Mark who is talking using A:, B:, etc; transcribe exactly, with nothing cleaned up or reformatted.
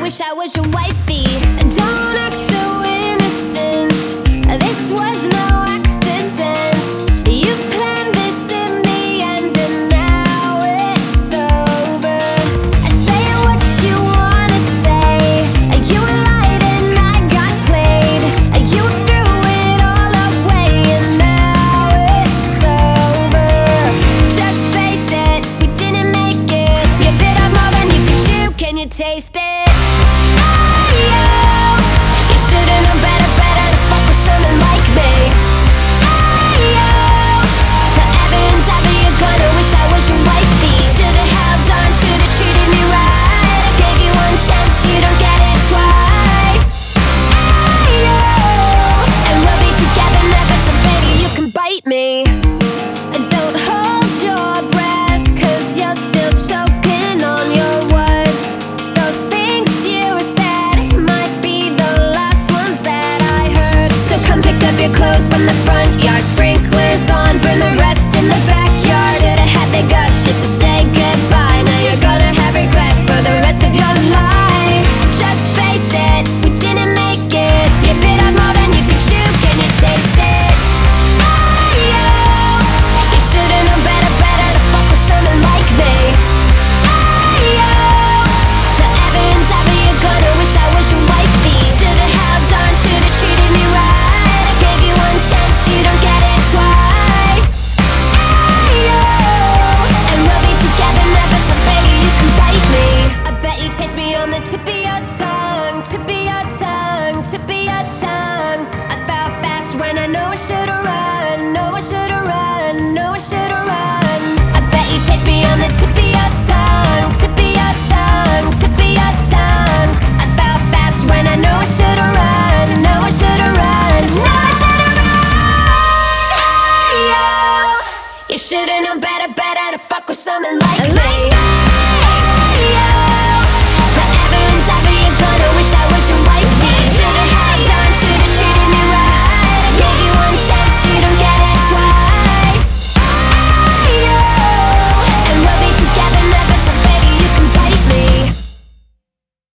A: wish I was your wifey. Don't act so innocent. This was no accident. You planned this in the end, and now it's over. Say what you wanna say. You lied and I got played. You threw it all away, and now it's over. Just face it, we didn't make it. You bit off more than you could chew. Can you taste it? Me. Don't hold your breath, cause you're still choking on your words. Those things you said might be the last ones that I heard. So come pick up your clothes from the front yard. Sprinklers on, burn the rest in the backyard. Should've had the guts just to say goodbye. Now you're gonna have regrets for the rest of your life. Just face it, we didn't make it. You bit off more than you could chew. Can you taste it? When I know I should've run, know I should've run, know I should've run. I bet you taste me on the tip of your tongue, tip of your tongue, tip of your tongue. I fell fast when I know I should've run, know I should've run, know I should've run. Hey, yo, you should've known better, better to fuck with someone like me.